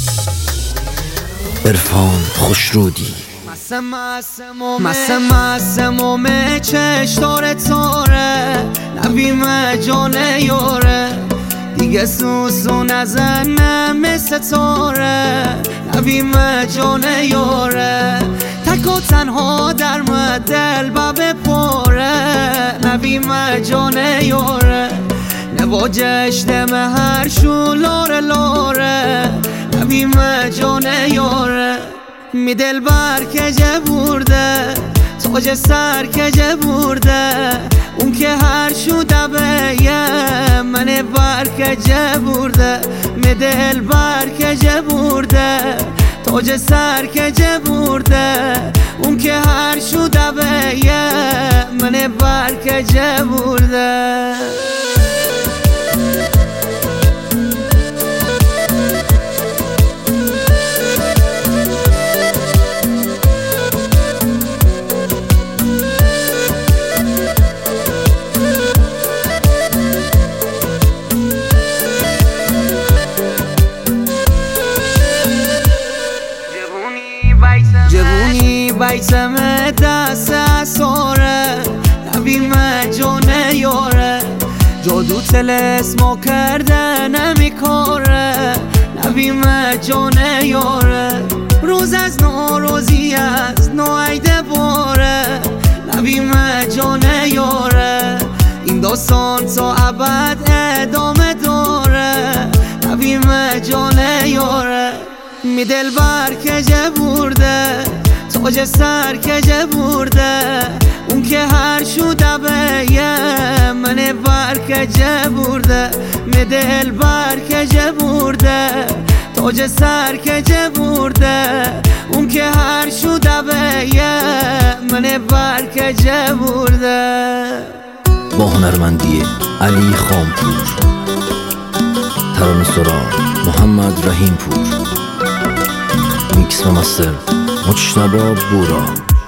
عرفان خوشرودی مسم چش تاره تاره نبیم جانه یاره دیگه سوسو نزنه مثل تاره نبیم جانه یاره تک و تنها در دل بب پاره نبیم جانه یاره نواجش دم هر شو لاره لاره نبیم جانه یاره می دل بر کجه برده تاج سر کجه برده اون که هر شو دبه من بر کجه برده می دل بر کجه برده تاج سر کجه برده اون که هر شو دبه من بر کجه برده جوونی بیتم دست ساره نبیم جانه یاره جادو تلسما کرده نمیکاره نبیم جانه یاره روز از نوروزی از نوعیده باره نبیم جانه یاره این داستان تا ابد ادامه داره نبیم جانه یاره می دل بر کجه برده تاج سر کجه برده اون که هر شو دبه من بر کجه برده می دل بر کجه برده تاج سر کجه برده اون که هر شو دبه من بر کجه برده. با هنرمندی علی خامپور، ترانه‌سرا محمد رحیم پور، میکس و مستر مجتبی بورا.